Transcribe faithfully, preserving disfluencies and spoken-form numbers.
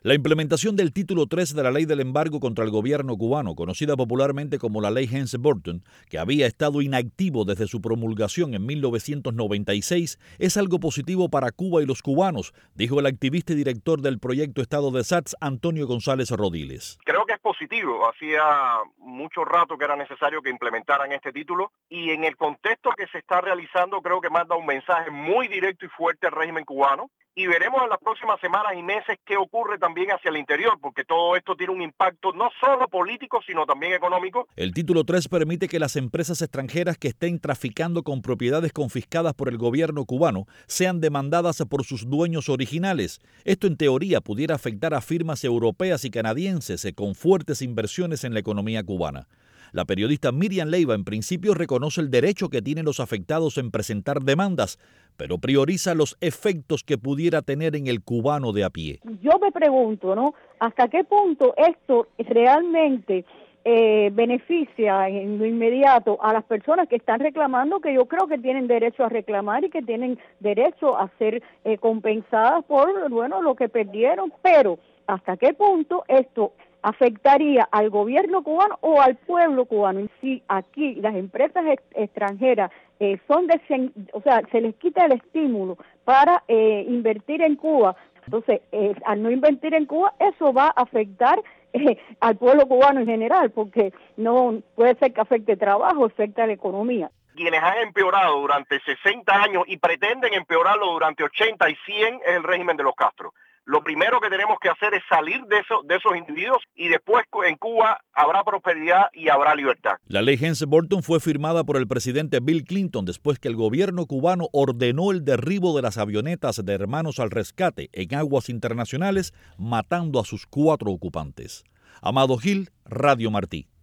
La implementación del título tres de la ley del embargo contra el gobierno cubano, conocida popularmente como la ley Helms-Burton, que había estado inactivo desde su promulgación en mil novecientos noventa y seis, es algo positivo para Cuba y los cubanos, dijo el activista y director del proyecto Estado de S A T S, Antonio González Rodiles. Creo que es positivo. Hacía mucho rato que era necesario que implementaran este título y en el contexto que se está realizando creo que manda un mensaje muy directo y fuerte al régimen cubano. Y veremos en las próximas semanas y meses qué ocurre también hacia el interior, porque todo esto tiene un impacto no solo político, sino también económico. El título tres permite que las empresas extranjeras que estén traficando con propiedades confiscadas por el gobierno cubano sean demandadas por sus dueños originales. Esto en teoría pudiera afectar a firmas europeas y canadienses con fuertes inversiones en la economía cubana. La periodista Miriam Leiva en principio reconoce el derecho que tienen los afectados en presentar demandas, pero prioriza los efectos que pudiera tener en el cubano de a pie. Yo me pregunto, ¿no? ¿Hasta qué punto esto realmente eh, beneficia en lo inmediato a las personas que están reclamando, que yo creo que tienen derecho a reclamar y que tienen derecho a ser eh, compensadas por, bueno, lo que perdieron, pero ¿hasta qué punto esto afectaría al gobierno cubano o al pueblo cubano? Si aquí las empresas ex extranjeras eh, son de, o sea, se les quita el estímulo para eh, invertir en Cuba, entonces eh, al no invertir en Cuba eso va a afectar eh, al pueblo cubano en general, porque no puede ser que afecte trabajo, afecta la economía. Quienes han empeorado durante sesenta años y pretenden empeorarlo durante ochenta y cien es el régimen de los Castro. Lo primero que tenemos que hacer es salir de, eso, de esos individuos y después en Cuba habrá prosperidad y habrá libertad. La ley Helms-Burton fue firmada por el presidente Bill Clinton después que el gobierno cubano ordenó el derribo de las avionetas de Hermanos al Rescate en aguas internacionales, matando a sus cuatro ocupantes. Amado Gil, Radio Martí.